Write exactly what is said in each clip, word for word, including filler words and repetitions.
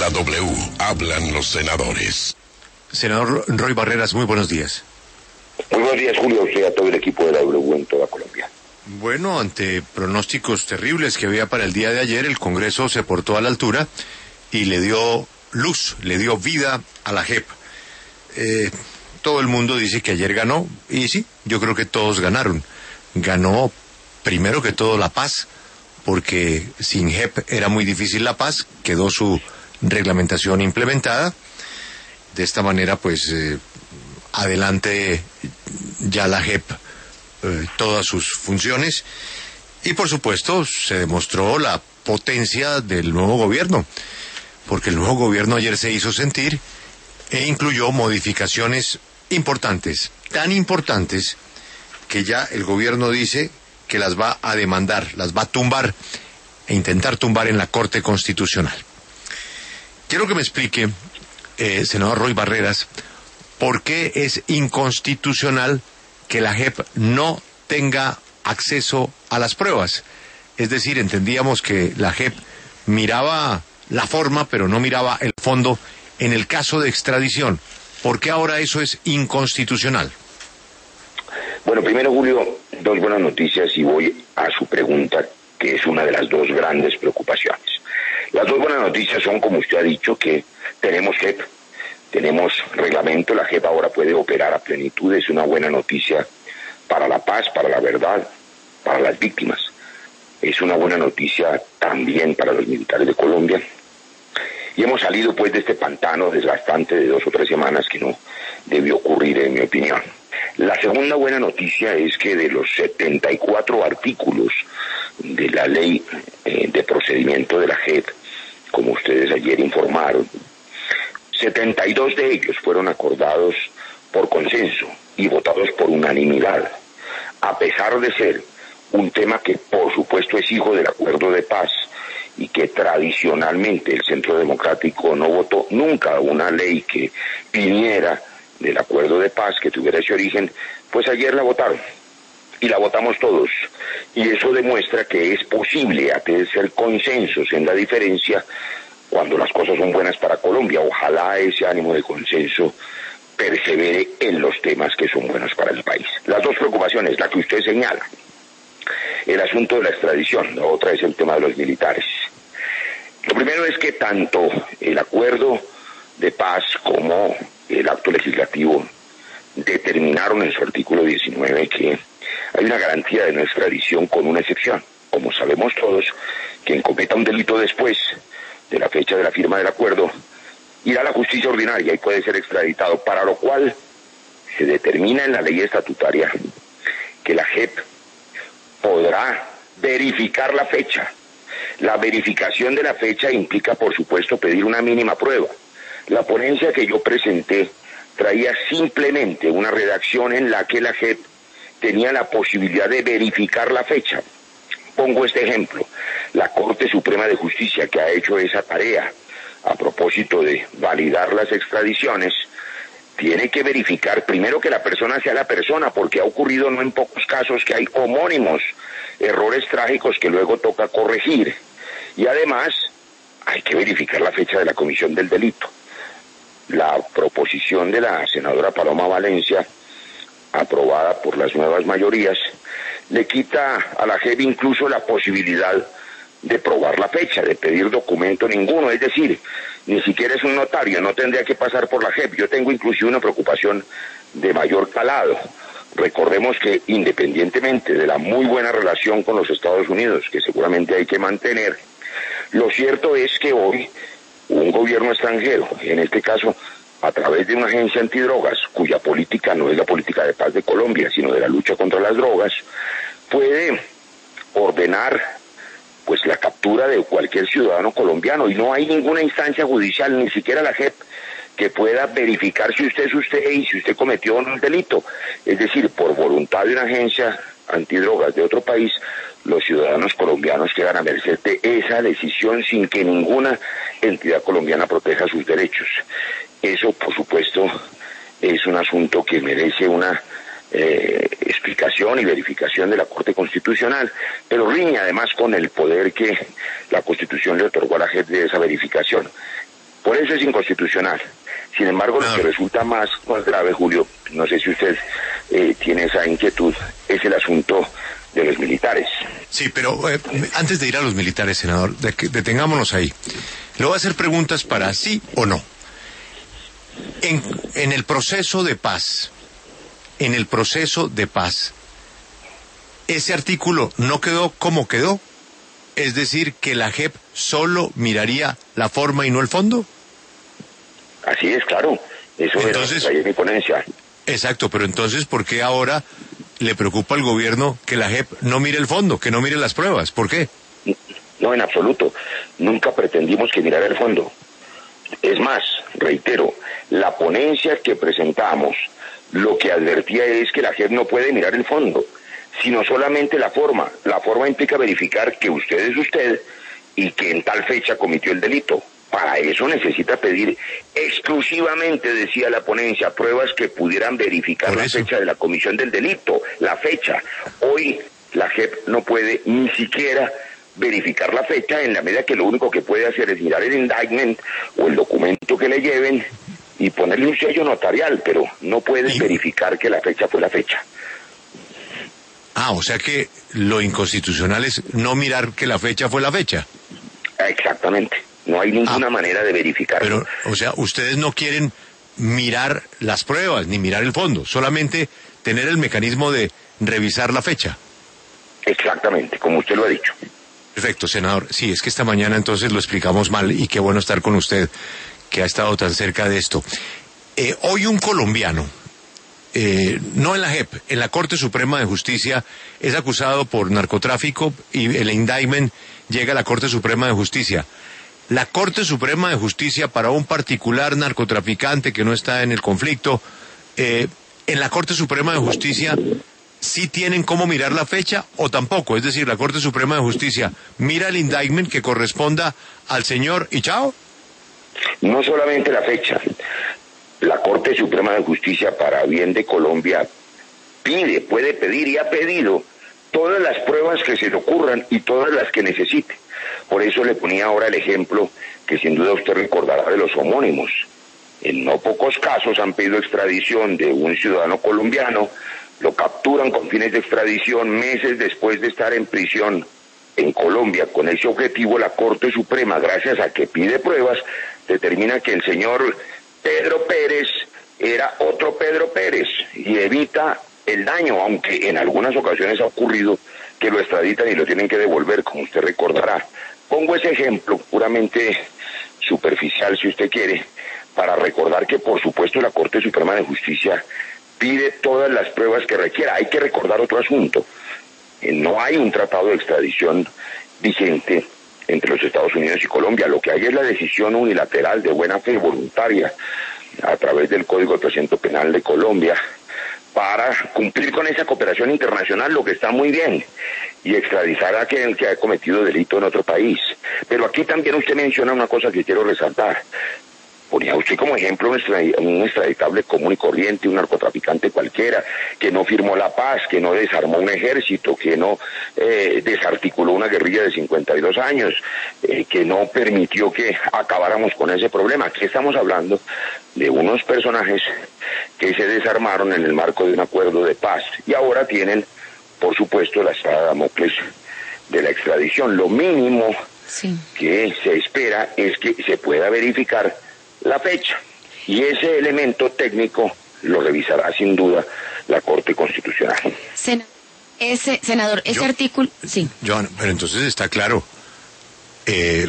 la W, hablan los senadores. Senador Roy Barreras, muy buenos días. Muy buenos días, Julio, a usted y a todo el equipo de la W en toda Colombia. Bueno, ante pronósticos terribles que había para el día de ayer, el Congreso se portó a la altura y le dio luz, le dio vida a la J E P. Eh, todo el mundo dice que ayer ganó, y sí, yo creo que todos ganaron. Ganó, primero que todo, la paz, porque sin J E P era muy difícil la paz, quedó su reglamentación implementada. De esta manera, pues, eh, adelante ya la J E P, eh, todas sus funciones, y por supuesto se demostró la potencia del nuevo gobierno, porque el nuevo gobierno ayer se hizo sentir e incluyó modificaciones importantes, tan importantes que ya el gobierno dice que las va a demandar, las va a tumbar e intentar tumbar en la Corte Constitucional. Quiero que me explique, eh, senador Roy Barreras, por qué es inconstitucional que la J E P no tenga acceso a las pruebas. Es decir, entendíamos que la J E P miraba la forma, pero no miraba el fondo en el caso de extradición. ¿Por qué ahora eso es inconstitucional? Bueno, primero, Julio, dos buenas noticias y voy a su pregunta, que es una de las dos grandes preocupaciones. Las dos buenas noticias son, como usted ha dicho, que tenemos J E P, tenemos reglamento, la J E P ahora puede operar a plenitud, es una buena noticia para la paz, para la verdad, para las víctimas. Es una buena noticia también para los militares de Colombia. Y hemos salido pues de este pantano desgastante de dos o tres semanas que no debió ocurrir, en mi opinión. La segunda buena noticia es que de los setenta y cuatro artículos de la ley eh, de procedimiento de la J E P, como ustedes ayer informaron, setenta y dos de ellos fueron acordados por consenso y votados por unanimidad, a pesar de ser un tema que por supuesto es hijo del acuerdo de paz y que tradicionalmente el Centro Democrático no votó nunca una ley que viniera del acuerdo de paz, que tuviera ese origen, pues ayer la votaron y la votamos todos, y eso demuestra que es posible hacer consensos en la diferencia cuando las cosas son buenas para Colombia. Ojalá ese ánimo de consenso persevere en los temas que son buenos para el país. Las dos preocupaciones, la que usted señala, el asunto de la extradición, la otra es el tema de los militares. Lo primero es que tanto el acuerdo de paz como el acto legislativo determinaron en su artículo diecinueve que hay una garantía de no extradición con una excepción. Como sabemos todos, quien cometa un delito después de la fecha de la firma del acuerdo irá a la justicia ordinaria y puede ser extraditado, para lo cual se determina en la ley estatutaria que la J E P podrá verificar la fecha. La verificación de la fecha implica, por supuesto, pedir una mínima prueba. La ponencia que yo presenté traía simplemente una redacción en la que la J E P tenía la posibilidad de verificar la fecha. Pongo este ejemplo. La Corte Suprema de Justicia, que ha hecho esa tarea a propósito de validar las extradiciones, tiene que verificar primero que la persona sea la persona, porque ha ocurrido no en pocos casos que hay homónimos, errores trágicos que luego toca corregir. Y además hay que verificar la fecha de la comisión del delito. La proposición de la senadora Paloma Valencia, aprobada por las nuevas mayorías, le quita a la J E P incluso la posibilidad de probar la fecha, de pedir documento ninguno, es decir, ni siquiera es un notario, no tendría que pasar por la J E P. Yo tengo inclusive una preocupación de mayor calado. Recordemos que independientemente de la muy buena relación con los Estados Unidos, que seguramente hay que mantener, lo cierto es que hoy un gobierno extranjero, en este caso a través de una agencia antidrogas, cuya política no es la política de paz de Colombia, sino de la lucha contra las drogas, puede ordenar pues la captura de cualquier ciudadano colombiano, y no hay ninguna instancia judicial, ni siquiera la J E P, que pueda verificar si usted es usted y si usted cometió o no un delito. Es decir, por voluntad de una agencia antidrogas de otro país, los ciudadanos colombianos quedan a merced de esa decisión sin que ninguna entidad colombiana proteja sus derechos. Eso, por supuesto, es un asunto que merece una eh, explicación y verificación de la Corte Constitucional, pero riña además con el poder que la Constitución le otorgó a la J E P de esa verificación. Por eso es inconstitucional. Sin embargo, lo que resulta más, más grave, Julio, no sé si usted eh, tiene esa inquietud, es el asunto de los militares. Sí, pero eh, antes de ir a los militares, senador, de que, detengámonos ahí. Le voy a hacer preguntas para sí o no. En, en el proceso de paz, en el proceso de paz, ¿ese artículo no quedó como quedó? Es decir, que la J E P solo miraría la forma y no el fondo. Así es, claro. Eso entonces, es mi ponencia. Exacto, pero entonces, ¿por qué ahora le preocupa al gobierno que la J E P no mire el fondo, que no mire las pruebas? ¿Por qué? No, en absoluto. Nunca pretendimos que mirara el fondo. Es más, reitero, la ponencia que presentamos, lo que advertía es que la J E P no puede mirar el fondo, sino solamente la forma. La forma implica verificar que usted es usted y que en tal fecha cometió el delito. Para eso necesita pedir exclusivamente, decía la ponencia, pruebas que pudieran verificar la fecha de la comisión del delito, la fecha. Hoy la J E P no puede ni siquiera verificar la fecha, en la medida que lo único que puede hacer es mirar el indictment o el documento que le lleven y ponerle un sello notarial, pero no puede verificar que la fecha fue la fecha. Ah, o sea que lo inconstitucional es no mirar que la fecha fue la fecha. Exactamente. No hay ninguna ah, manera de verificarlo. Pero, o sea, ustedes no quieren mirar las pruebas ni mirar el fondo, solamente tener el mecanismo de revisar la fecha. Exactamente, como usted lo ha dicho. Perfecto, senador. Sí, es que esta mañana entonces lo explicamos mal y qué bueno estar con usted, que ha estado tan cerca de esto. Eh, hoy un colombiano, eh, no en la J E P, en la Corte Suprema de Justicia, es acusado por narcotráfico y el indictment llega a la Corte Suprema de Justicia. La Corte Suprema de Justicia, para un particular narcotraficante que no está en el conflicto, eh, en la Corte Suprema de Justicia, ¿sí tienen cómo mirar la fecha o tampoco? Es decir, la Corte Suprema de Justicia mira el indictment que corresponda al señor y chao. No solamente la fecha. La Corte Suprema de Justicia, para bien de Colombia, pide, puede pedir y ha pedido todas las pruebas que se le ocurran y todas las que necesite. Por eso le ponía ahora el ejemplo que sin duda usted recordará de los homónimos. En no pocos casos han pedido extradición de un ciudadano colombiano, lo capturan con fines de extradición meses después de estar en prisión en Colombia. Con ese objetivo, la Corte Suprema, gracias a que pide pruebas, determina que el señor Pedro Pérez era otro Pedro Pérez y evita el daño, aunque en algunas ocasiones ha ocurrido que lo extraditan y lo tienen que devolver, como usted recordará. Pongo ese ejemplo puramente superficial, si usted quiere, para recordar que, por supuesto, la Corte Suprema de Justicia pide todas las pruebas que requiera. Hay que recordar otro asunto. No hay un tratado de extradición vigente entre los Estados Unidos y Colombia. Lo que hay es la decisión unilateral de buena fe voluntaria a través del Código de Procedimiento Penal de Colombia para cumplir con esa cooperación internacional, lo que está muy bien, y extraditar a aquel que ha cometido delito en otro país. Pero aquí también usted menciona una cosa que quiero resaltar. Ponía usted como ejemplo un extraditable común y corriente, un narcotraficante cualquiera, que no firmó la paz, que no desarmó un ejército, que no eh, desarticuló una guerrilla de cincuenta y dos años, eh, que no permitió que acabáramos con ese problema. Aquí estamos hablando de unos personajes que se desarmaron en el marco de un acuerdo de paz y ahora tienen, por supuesto, la espada de Damocles de la extradición. Lo mínimo sí. que se espera es que se pueda verificar la fecha, y ese elemento técnico lo revisará sin duda la Corte Constitucional. Sen- ese, senador, ese Yo, artículo... Sí. Joan, pero entonces está claro, eh,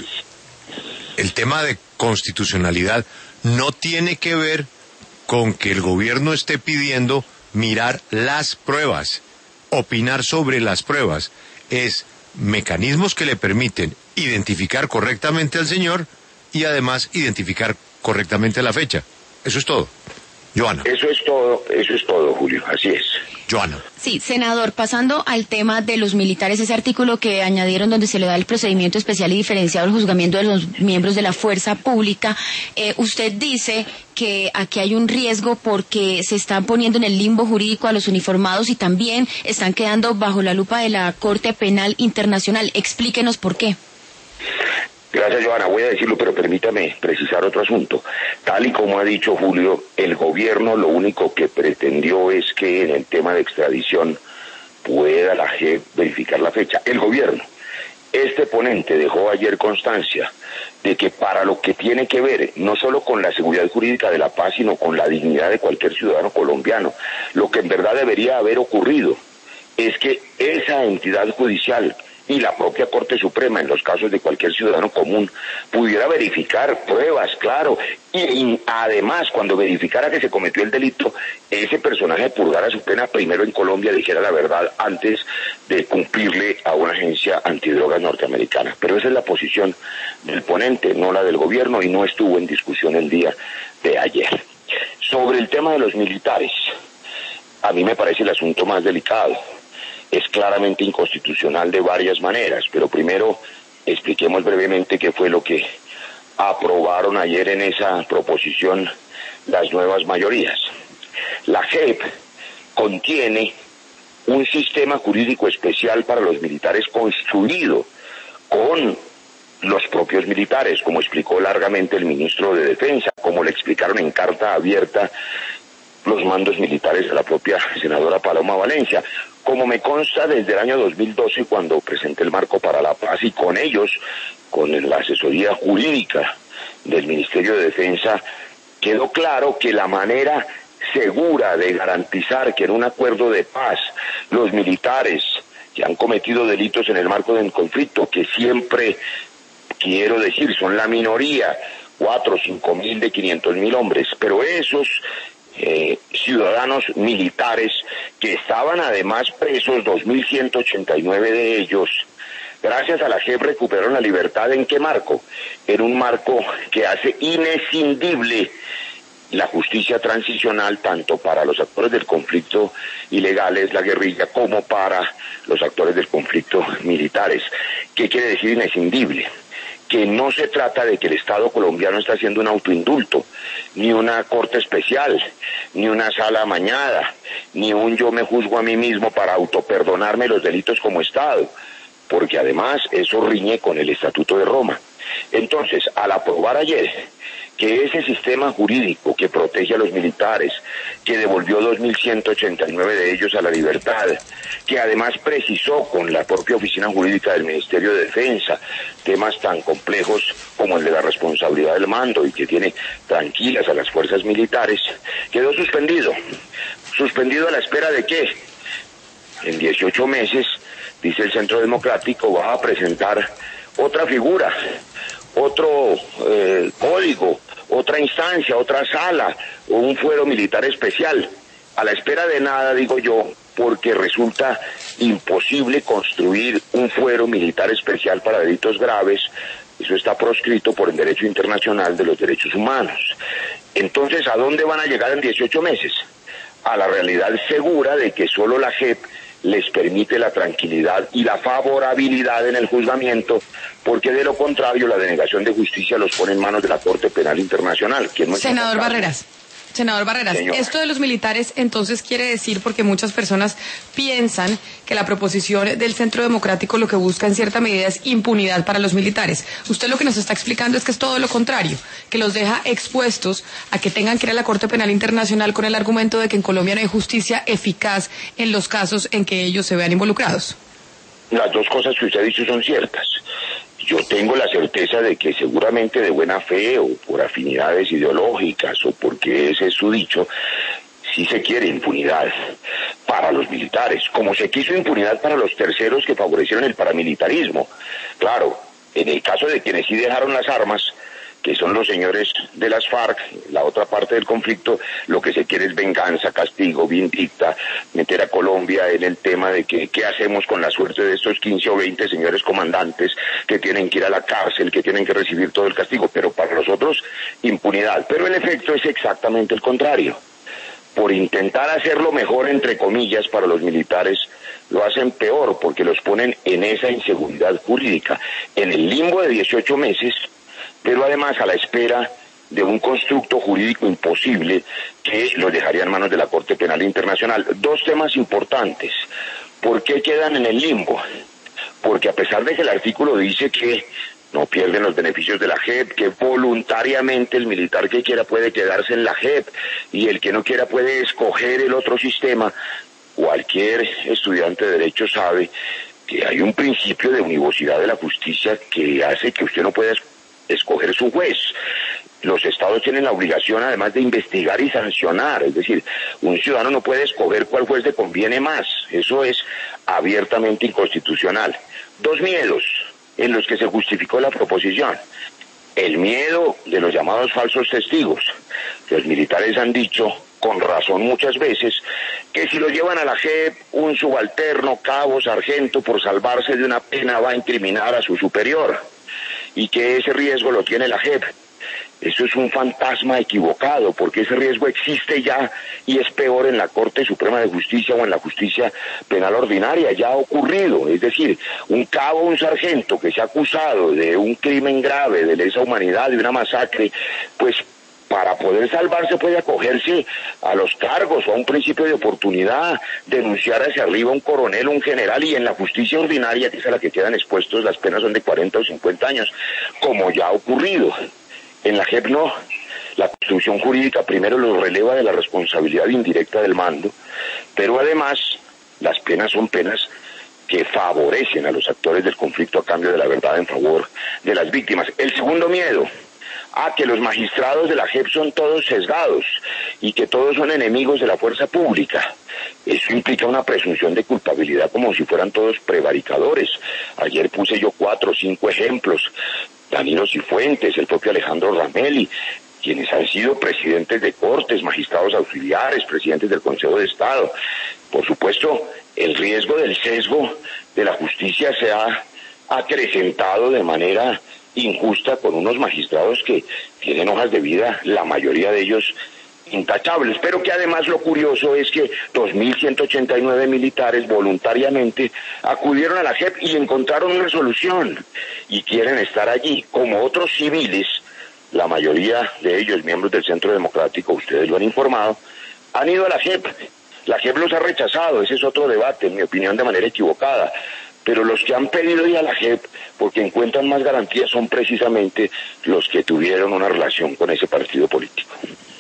el tema de constitucionalidad no tiene que ver con que el gobierno esté pidiendo mirar las pruebas, opinar sobre las pruebas, es mecanismos que le permiten identificar correctamente al señor y además identificar correctamente la fecha. Eso es todo. Joana. Eso es todo, eso es todo, Julio, así es. Joana. Sí, senador, pasando al tema de los militares, ese artículo que añadieron donde se le da el procedimiento especial y diferenciado al juzgamiento de los miembros de la fuerza pública, eh, usted dice que aquí hay un riesgo porque se están poniendo en el limbo jurídico a los uniformados y también están quedando bajo la lupa de la Corte Penal Internacional. Explíquenos por qué. Gracias, Johanna. Voy a decirlo, pero permítame precisar otro asunto. Tal y como ha dicho Julio, el gobierno lo único que pretendió es que en el tema de extradición pueda la J E P verificar la fecha. El gobierno. Este ponente dejó ayer constancia de que para lo que tiene que ver, no solo con la seguridad jurídica de la paz, sino con la dignidad de cualquier ciudadano colombiano, lo que en verdad debería haber ocurrido es que esa entidad judicial y la propia Corte Suprema, en los casos de cualquier ciudadano común, pudiera verificar pruebas, claro, y, y además, cuando verificara que se cometió el delito, ese personaje purgara su pena primero en Colombia, dijera la verdad antes de cumplirle a una agencia antidrogas norteamericana. Pero esa es la posición del ponente, no la del gobierno, y no estuvo en discusión el día de ayer. Sobre el tema de los militares, a mí me parece el asunto más delicado. Es claramente inconstitucional de varias maneras, pero primero expliquemos brevemente qué fue lo que aprobaron ayer en esa proposición las nuevas mayorías. La J E P contiene un sistema jurídico especial para los militares construido con los propios militares, como explicó largamente el ministro de Defensa, como le explicaron en carta abierta los mandos militares de la propia senadora Paloma Valencia. Como me consta desde el año dos mil doce, cuando presenté el marco para la paz, y con ellos, con la asesoría jurídica del Ministerio de Defensa, quedó claro que la manera segura de garantizar que en un acuerdo de paz los militares que han cometido delitos en el marco del conflicto, que siempre, quiero decir, son la minoría, cuatro, cinco mil de quinientos mil hombres, pero esos Eh, ciudadanos militares que estaban además presos, dos mil ciento ochenta y nueve de ellos, gracias a la J E P recuperaron la libertad. ¿En qué marco? En un marco que hace inescindible la justicia transicional tanto para los actores del conflicto ilegales, la guerrilla, como para los actores del conflicto militares. ¿Qué quiere decir inescindible? Que no se trata de que el Estado colombiano está haciendo un autoindulto, ni una corte especial, ni una sala amañada, ni un yo me juzgo a mí mismo para autoperdonarme los delitos como Estado, porque además eso riñe con el Estatuto de Roma. Entonces, al aprobar ayer que ese sistema jurídico que protege a los militares, que devolvió dos mil ciento ochenta y nueve de ellos a la libertad, que además precisó con la propia oficina jurídica del Ministerio de Defensa temas tan complejos como el de la responsabilidad del mando y que tiene tranquilas a las fuerzas militares, quedó suspendido. ¿Suspendido a la espera de qué? En dieciocho meses, dice el Centro Democrático, va a presentar otra figura, otro eh, código, otra instancia, otra sala o un fuero militar especial. A la espera de nada, digo yo, porque resulta imposible construir un fuero militar especial para delitos graves. Eso está proscrito por el derecho internacional de los derechos humanos. Entonces, ¿a dónde van a llegar en dieciocho meses? A la realidad segura de que solo la J E P les permite la tranquilidad y la favorabilidad en el juzgamiento, porque de lo contrario la denegación de justicia los pone en manos de la Corte Penal Internacional. ¿Quién no Senador Barreras. Senador Barreras, Señor. Esto de los militares entonces quiere decir, porque muchas personas piensan que la proposición del Centro Democrático lo que busca en cierta medida es impunidad para los militares. Usted lo que nos está explicando es que es todo lo contrario, que los deja expuestos a que tengan que ir a la Corte Penal Internacional con el argumento de que en Colombia no hay justicia eficaz en los casos en que ellos se vean involucrados. Las dos cosas que usted ha dicho son ciertas. Yo tengo la certeza de que seguramente de buena fe o por afinidades ideológicas o porque ese es su dicho, sí se quiere impunidad para los militares, como se quiso impunidad para los terceros que favorecieron el paramilitarismo. Claro, en el caso de quienes sí dejaron las armas, que son los señores de las FARC, la otra parte del conflicto, lo que se quiere es venganza, castigo, vindicta, meter a Colombia en el tema de que qué hacemos con la suerte de estos quince o veinte señores comandantes que tienen que ir a la cárcel, que tienen que recibir todo el castigo, pero para los otros, impunidad. Pero el efecto es exactamente el contrario. Por intentar hacerlo mejor, entre comillas, para los militares, lo hacen peor, porque los ponen en esa inseguridad jurídica, en el limbo de dieciocho meses, pero además a la espera de un constructo jurídico imposible que los dejaría en manos de la Corte Penal Internacional. Dos temas importantes. ¿Por qué quedan en el limbo? Porque a pesar de que el artículo dice que no pierden los beneficios de la J E P, que voluntariamente el militar que quiera puede quedarse en la J E P y el que no quiera puede escoger el otro sistema. Cualquier estudiante de Derecho sabe que hay un principio de univocidad de la justicia que hace que usted no pueda escoger su juez. Los estados tienen la obligación además de investigar y sancionar, es decir, un ciudadano no puede escoger cuál juez le conviene más, eso es abiertamente inconstitucional. Dos miedos en los que se justificó la proposición. El miedo de los llamados falsos testigos. Los militares han dicho, con razón muchas veces, que si lo llevan a la J E P, un subalterno, cabo, sargento, por salvarse de una pena va a incriminar a su superior, y que ese riesgo lo tiene la J E P. Eso es un fantasma equivocado, porque ese riesgo existe ya y es peor en la Corte Suprema de Justicia o en la justicia penal ordinaria, ya ha ocurrido. Es decir, un cabo o un sargento que se ha acusado de un crimen grave, de lesa humanidad, de una masacre, pues para poder salvarse puede acogerse a los cargos o a un principio de oportunidad, denunciar hacia arriba a un coronel o un general, y en la justicia ordinaria, que es a la que quedan expuestos, las penas son de cuarenta o cincuenta años, como ya ha ocurrido. En la J E P no, la Constitución jurídica primero los releva de la responsabilidad indirecta del mando, pero además las penas son penas que favorecen a los actores del conflicto a cambio de la verdad en favor de las víctimas. El segundo miedo, a que los magistrados de la J E P son todos sesgados y que todos son enemigos de la fuerza pública. Eso implica una presunción de culpabilidad como si fueran todos prevaricadores. Ayer puse yo cuatro o cinco ejemplos. Danilo Cifuentes, el propio Alejandro Ramelli, quienes han sido presidentes de cortes, magistrados auxiliares, presidentes del Consejo de Estado. Por supuesto, el riesgo del sesgo de la justicia se ha acrecentado de manera injusta con unos magistrados que tienen hojas de vida, la mayoría de ellos intachables, pero que además lo curioso es que dos mil ciento ochenta y nueve militares voluntariamente acudieron a la J E P y encontraron una solución y quieren estar allí, como otros civiles, la mayoría de ellos miembros del Centro Democrático, ustedes lo han informado, han ido a la J E P. La J E P los ha rechazado, ese es otro debate, en mi opinión, de manera equivocada, pero los que han pedido ir a la J E P porque encuentran más garantías son precisamente los que tuvieron una relación con ese partido político.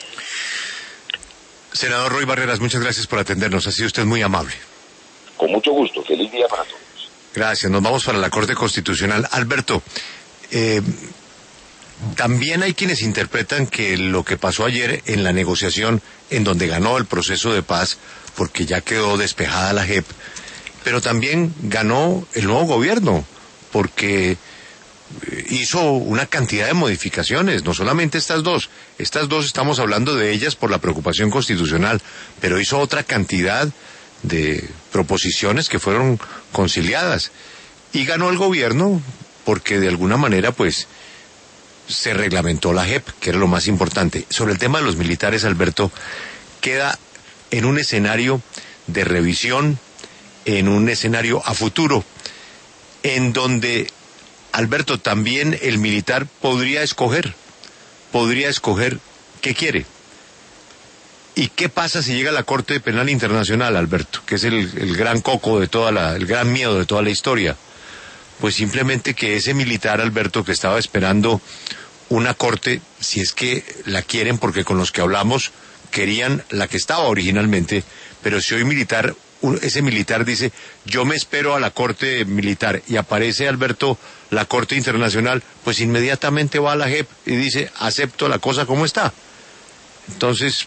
Senador Roy Barreras, muchas gracias por atendernos. Ha sido usted muy amable. Con mucho gusto. Feliz día para todos. Gracias. Nos vamos para la Corte Constitucional. Alberto, eh, también hay quienes interpretan que lo que pasó ayer en la negociación, en donde ganó el proceso de paz, porque ya quedó despejada la J E P, pero también ganó el nuevo gobierno, porque hizo una cantidad de modificaciones, no solamente estas dos, estas dos estamos hablando de ellas por la preocupación constitucional, pero hizo otra cantidad de proposiciones que fueron conciliadas, y ganó el gobierno porque de alguna manera pues se reglamentó la J E P, que era lo más importante. Sobre el tema de los militares, Alberto, queda en un escenario de revisión, en un escenario a futuro, en donde, Alberto, también el militar podría escoger, podría escoger qué quiere. ¿Y qué pasa si llega a la Corte Penal Internacional, Alberto? Que es el, el gran coco de toda la, el gran miedo de toda la historia. Pues simplemente que ese militar, Alberto, que estaba esperando una corte, si es que la quieren, porque con los que hablamos querían la que estaba originalmente, pero si hoy militar, ese militar dice, yo me espero a la corte militar, y aparece, Alberto, la Corte Internacional, pues inmediatamente va a la J E P y dice, acepto la cosa como está. Entonces,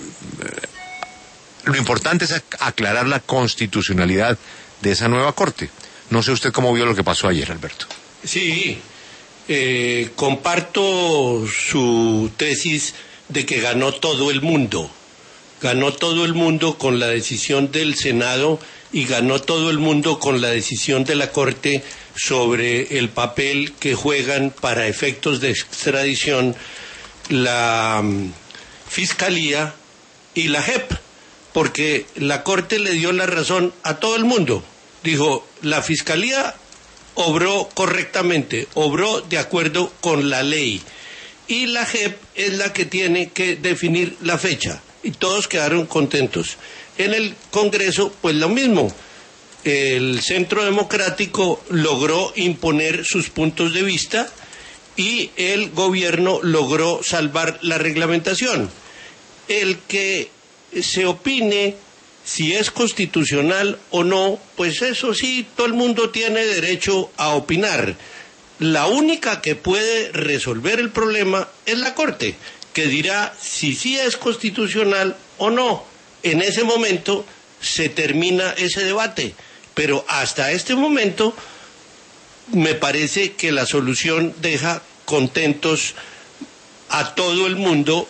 lo importante es aclarar la constitucionalidad de esa nueva corte. No sé usted cómo vio lo que pasó ayer, Alberto. Sí, eh, comparto su tesis de que ganó todo el mundo. Ganó todo el mundo con la decisión del Senado y ganó todo el mundo con la decisión de la Corte sobre el papel que juegan para efectos de extradición la um, Fiscalía y la J E P, porque la Corte le dio la razón a todo el mundo. Dijo, la Fiscalía obró correctamente, obró de acuerdo con la ley, y la J E P es la que tiene que definir la fecha, y todos quedaron contentos. En el Congreso, pues lo mismo, el Centro Democrático logró imponer sus puntos de vista y el gobierno logró salvar la reglamentación. El que se opine si es constitucional o no, pues eso sí, todo el mundo tiene derecho a opinar. La única que puede resolver el problema es la Corte, que dirá si sí es constitucional o no. En ese momento se termina ese debate, pero hasta este momento me parece que la solución deja contentos a todo el mundo,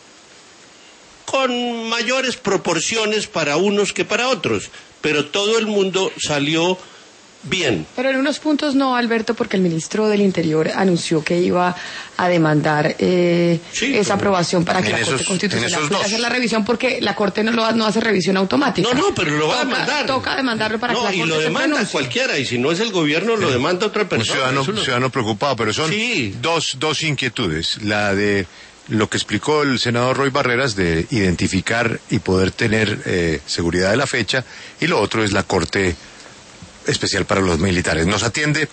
con mayores proporciones para unos que para otros, pero todo el mundo salió bien. Pero en unos puntos no, Alberto, porque el ministro del Interior anunció que iba a demandar eh, sí, esa aprobación para que la esos, Corte Constitucional pueda dos. hacer la revisión, porque la Corte no, lo, no hace revisión automática. No, no, pero lo va toca, a demandar. Toca demandarlo para no, que la Corte y lo se demanda pronuncie. cualquiera, y si no es el gobierno, lo demanda otra Un persona. ciudadano, Eso no- ciudadano preocupado, pero son Sí. dos, dos inquietudes. La de lo que explicó el senador Roy Barreras de identificar y poder tener eh, seguridad de la fecha, y lo otro es la Corte Especial para los Militares. Nos atiende